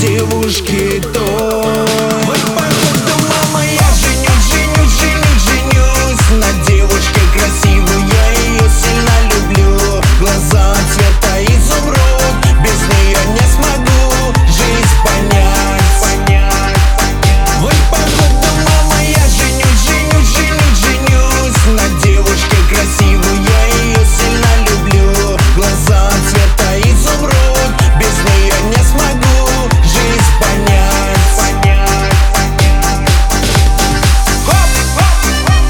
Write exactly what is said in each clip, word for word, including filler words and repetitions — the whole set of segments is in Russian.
девушке той. Ой, походу, мама, я женюсь, женюсь, женюсь, женюсь на девушке красивой, я ее сильно люблю. Глаза цвета изумруд, без нее не смогу жизнь понять, понять, понять. Ой, походу, мама, я женюсь, женюсь, женюсь, женюсь на девушке красивой, я ее сильно люблю. Глаза цвета изумруд, без нее не смогу жизнь понять, понять, понять. Хоп, хоп, хоп.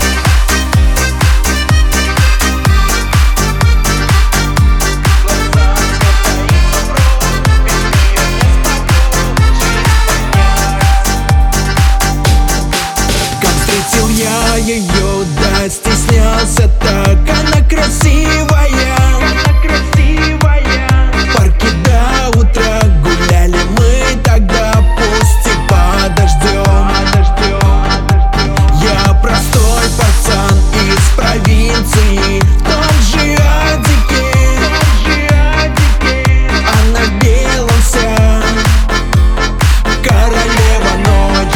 Как встретил я ее, да стеснялся так, она красивая, она красивая. В парке до утра гуляли мы тогда, пусть и подождем, подождем. Я простой пацан из провинции, в том же Адике, в том же Адике. А на белом вся королева ночь.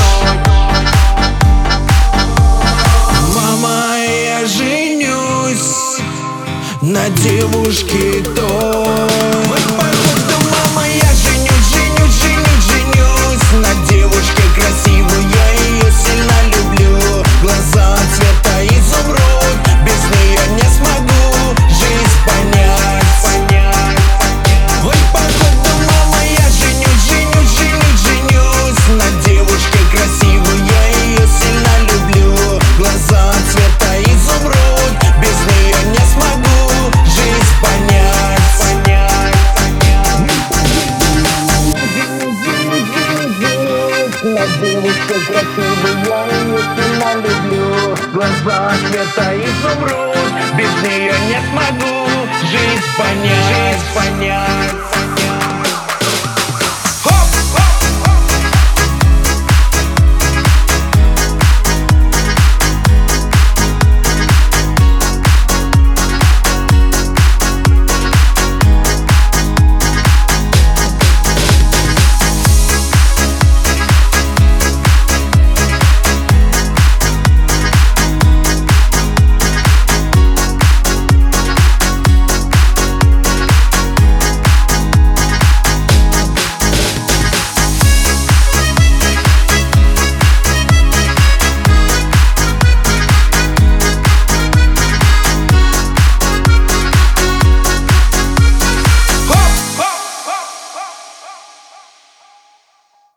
Мама, я женюсь на девушке той. Ой, походу, мама, я женюсь, женюсь, женюсь, женюсь на девушке красивой, я ее сильно люблю. Глаза цвета изумруд, без нее не смогу жизнь понять, понять, понять. Ой, походу, мама, я женюсь, женюсь, женюсь, женюсь на девушке красивой, я ее сильно люблю. Глаза цвета изумруд, без нее не смогу жизнь понять, понять, понять. На девушке красивой, я ее сильно люблю. Глаза цвета изумруд, без нее не смогу жизнь понять, жизнь понять.